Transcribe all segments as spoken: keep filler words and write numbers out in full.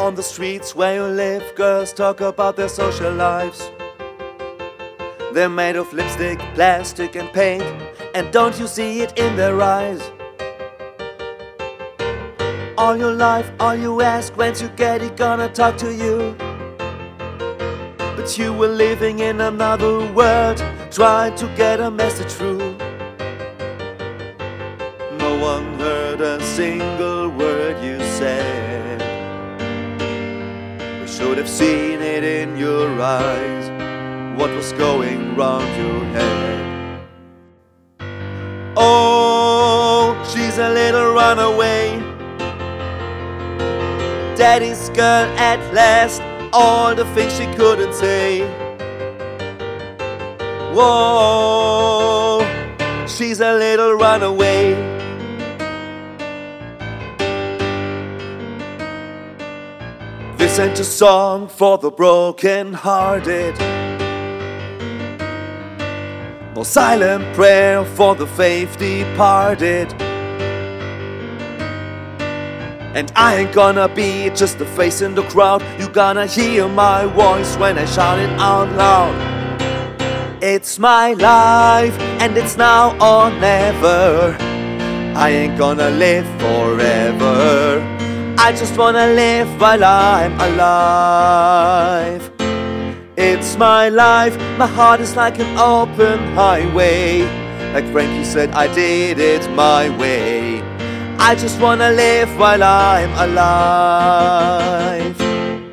on the streets where you live, girls talk about their social lives. They're made of lipstick, plastic and paint, and don't you see it in their eyes? All your life, all you ask, when's you get it gonna talk to you? But you were living in another world, trying to get a message through. No one heard a single word you said. We should have seen it in your eyes, what was going round your head. Oh, she's a little runaway, daddy's girl at last, all the things she couldn't say. Whoa, she's a little runaway. This ain't a song for the broken-hearted, no silent prayer for the faith departed. And I ain't gonna be just a face in the crowd. You gonna hear my voice when I shout it out loud. It's my life, and it's now or never. I ain't gonna live forever. I just wanna live while I'm alive. It's my life, my heart is like an open highway. Like Frankie said, I did it my way. I just wanna live while I'm alive.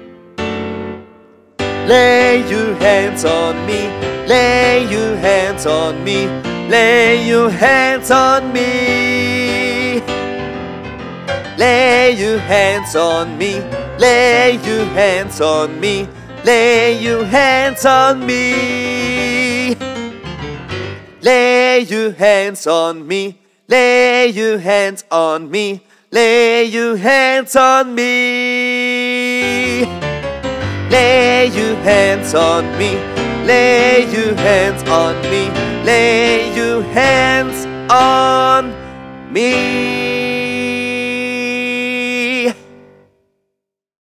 Lay your hands on me, lay your hands on me, lay your hands on me. Lay your hands on me, lay your hands on me, lay your hands on me. Lay your hands on me, lay your hands on me, lay your hands on me. Lay your hands on me, lay your hands on me, lay your hands on me.